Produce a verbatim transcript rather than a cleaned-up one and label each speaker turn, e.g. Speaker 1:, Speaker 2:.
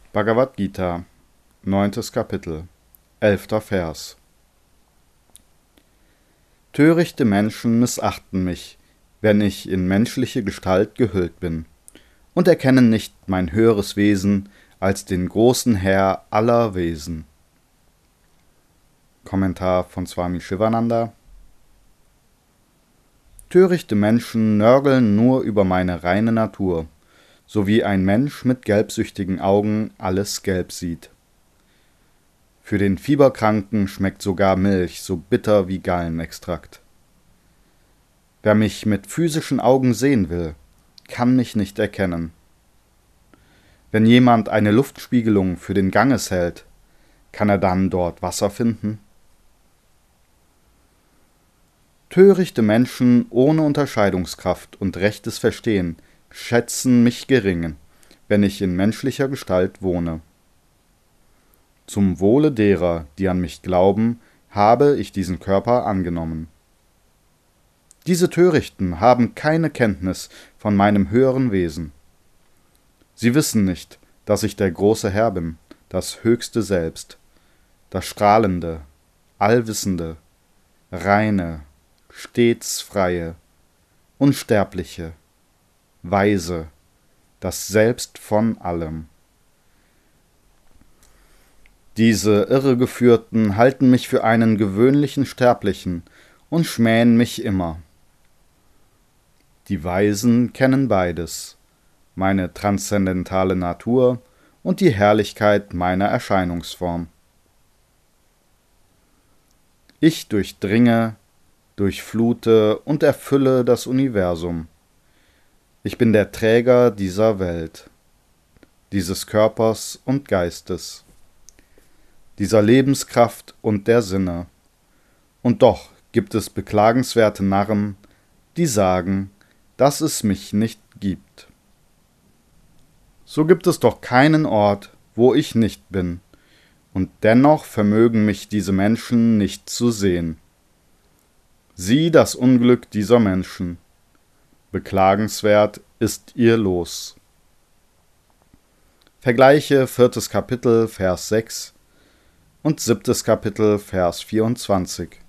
Speaker 1: Bhagavad Gita, neuntes Kapitel, elfter Vers. Törichte Menschen missachten mich, wenn ich in menschliche Gestalt gehüllt bin, und erkennen nicht mein höheres Wesen als den großen Herr aller Wesen. Kommentar von Swami Shivananda. Törichte Menschen nörgeln nur über meine reine Natur, so wie ein Mensch mit gelbsüchtigen Augen alles gelb sieht. Für den Fieberkranken schmeckt sogar Milch so bitter wie Gallenextrakt. Wer mich mit physischen Augen sehen will, kann mich nicht erkennen. Wenn jemand eine Luftspiegelung für den Ganges hält, kann er dann dort Wasser finden? Törichte Menschen ohne Unterscheidungskraft und rechtes Verstehen schätzen mich gering, wenn ich in menschlicher Gestalt wohne. Zum Wohle derer, die an mich glauben, habe ich diesen Körper angenommen. Diese Törichten haben keine Kenntnis von meinem höheren Wesen. Sie wissen nicht, dass ich der große Herr bin, das höchste Selbst, das strahlende, allwissende, reine, stets freie, unsterbliche, weise, das Selbst von allem. Diese Irregeführten halten mich für einen gewöhnlichen Sterblichen und schmähen mich immer. Die Weisen kennen beides, meine transzendentale Natur und die Herrlichkeit meiner Erscheinungsform. Ich durchdringe, durchflute und erfülle das Universum. Ich bin der Träger dieser Welt, dieses Körpers und Geistes, dieser Lebenskraft und der Sinne. Und doch gibt es beklagenswerte Narren, die sagen, dass es mich nicht gibt. So gibt es doch keinen Ort, wo ich nicht bin, und dennoch vermögen mich diese Menschen nicht zu sehen. Sieh das Unglück dieser Menschen. Beklagenswert ist ihr Los. Vergleiche viertes Kapitel, Vers sechs und siebtes Kapitel, Vers vierundzwanzig.